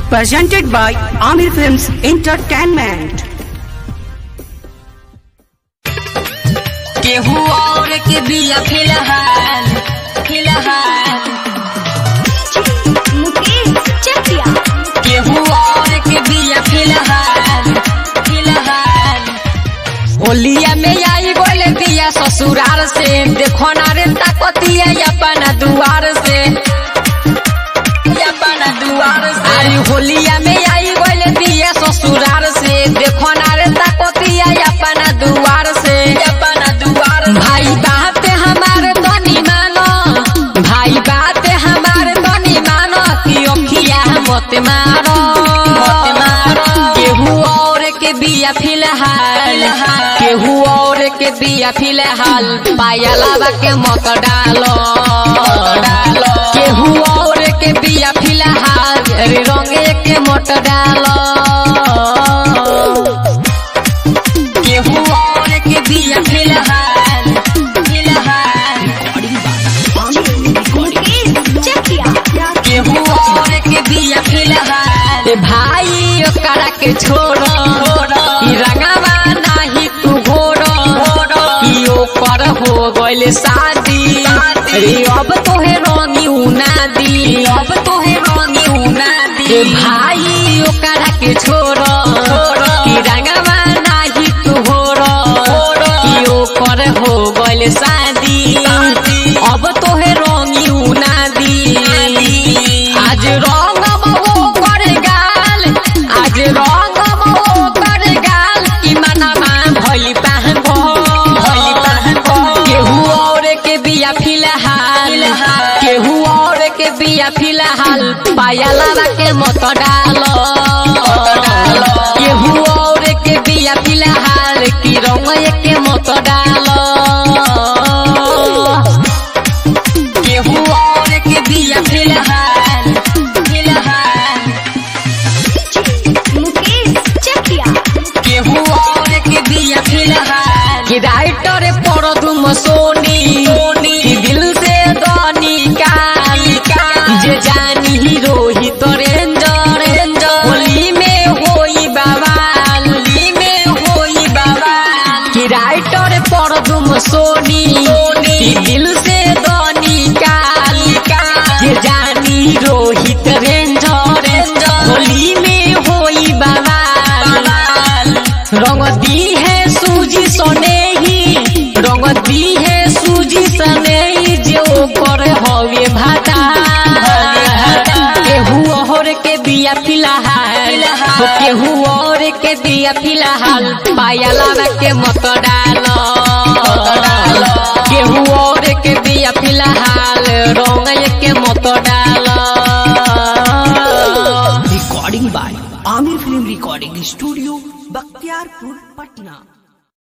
presented by Amir Films Entertainment. केहू और के बिया फिलहाल मुकेश चकिया केहू और के बिया फिलहाल होलिया में आई बोले बिया ससुराल से देखो ना रे ताकतिया अपना दुआर से अरे होलिया में आई बोले बिया ससुराल से देखो ना रे ताकतिया अपना दुआर से भाई बात हमारे तनी मानो भाई बात हमारे तनी मानो कि ओखिया मत मारो केहू और के बिया फिलहाल केहू और के बिया फिलहाल पायलावा के मत डालो केहू और के बिया फिलहाल रंगे के मत डालो केहू और के बिया फिलहाल केहू और के बिया फिलहाल भाई ओकरा के छोड़ो कि रंगवा नाही तू घोड़ो कि ओकर हो गइल शादी रे अब तोहे रंगी उना दी भाई ओकरा के छोड़ो कि रंगवा नाही तू घोड़ो कि ओकर हो गइल शादी अब तोहे रंगी उना दी आज रंग मो कर गाल आज रंग मो कर गाल कि मनवा भइल पहन केहू और के बिया फिलहाल केहू और के बिया फिलहाल पायलावा के मत डालो केहू और के बिया फिलहाल कि रंग के मत डालो केहू और के बिया फिलहाल मुकेश चकिया केहू और के बिया फिलहाल कि राइटर पढ़ो तुम सोनी कि दिल से दनी काल जे जानी रोहित रेंजर होली में होई बवाल कि राइटर पढ़ो तुम सोनी कि दिल से दनी काल जे जानी रोहित रेंजर होली में होई बवाल रंग दी है सूजी सनेही रंग दी है सूजी सनेही जो कर हवे भाता केहू और के बिया फिलहाल केहू और के बिया फिलहाल पायलावा के मत डालो केहू और के बिया फिलहाल रंग के मत डालो Recording by Amir Film Recording Studio, Bakhtiarpur, Patna.